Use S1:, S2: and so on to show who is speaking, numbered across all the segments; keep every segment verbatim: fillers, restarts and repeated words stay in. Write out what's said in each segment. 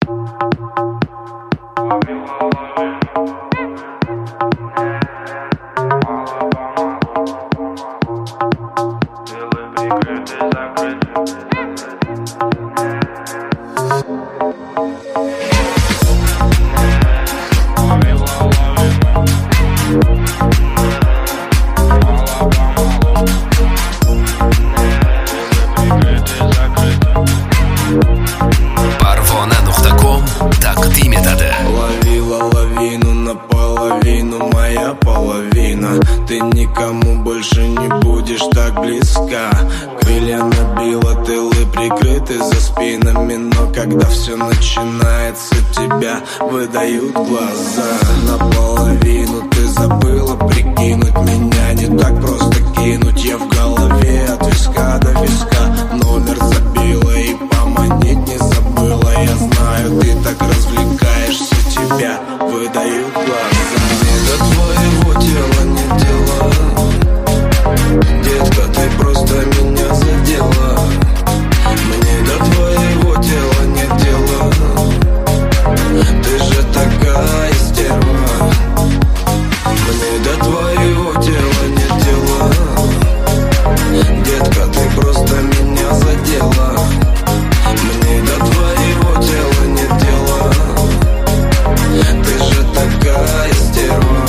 S1: Parvona nuqta com taqdim etadi.
S2: Ловила лавину наполовину, моя половина. Ты никому больше не будешь так близка. Крылья набила, тылы прикрыты за спинами, но когда все начинается, тебя выдают глаза. Наполовину ты забыла прикинуть, меня не так просто кинуть. Я в голове от виска до виска, номер забила и поманить не забыла. Я знаю, ты так развлекаешься, тебя выдают глаза. Мне до твоего тела не дела, детка, ты просто меня задела. Мне до твоего тела не дела, ты же такая стерва. Мне до твоего тела не дела, детка, ты просто меня задела. Мне до твоего тела не дела, ты же такая стерва.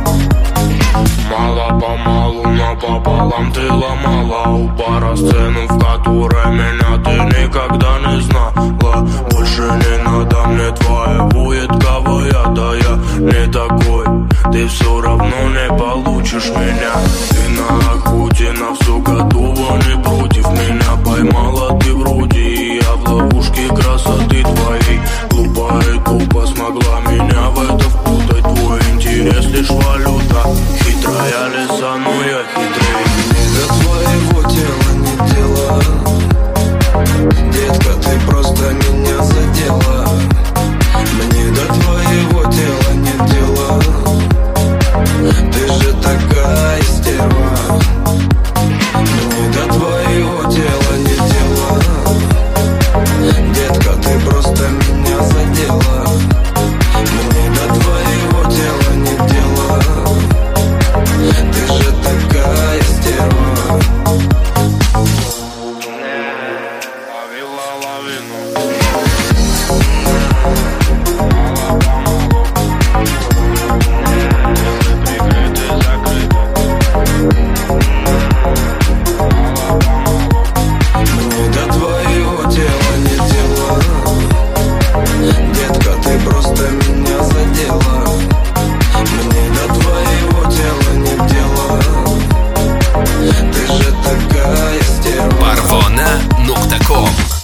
S3: Мало-помалу напополам ты ломала у бара сцену, в которой меня ты никогда не знала. Больше не надо мне твоя воетковая, да я не такой. Ты все равно не получишь меня. Ты на охоте на все готова, не против меня. Поймала ты вроде, и я в ловушке красоты твоей. Глупо и тупо смогла меня в это впутать. Твой интерес лишь валюта, хитрая лиса, но я хитрее.
S2: Мне до твоего тела не дела, детка, ты просто меня задела. Мне до твоего тела не дела, ты же такая стерва. Мне до твоего тела не дела, детка, ты просто меня задела. Мне до твоего тела не дела, ты же такая стерва.
S3: Ловила лавину. Прикрыты, закрыты.
S2: Мне до твоего тела не дела, детка, ты просто меня задела. Мне до твоего тела не дела, ты же такая стерва.
S1: Parvona nuqta com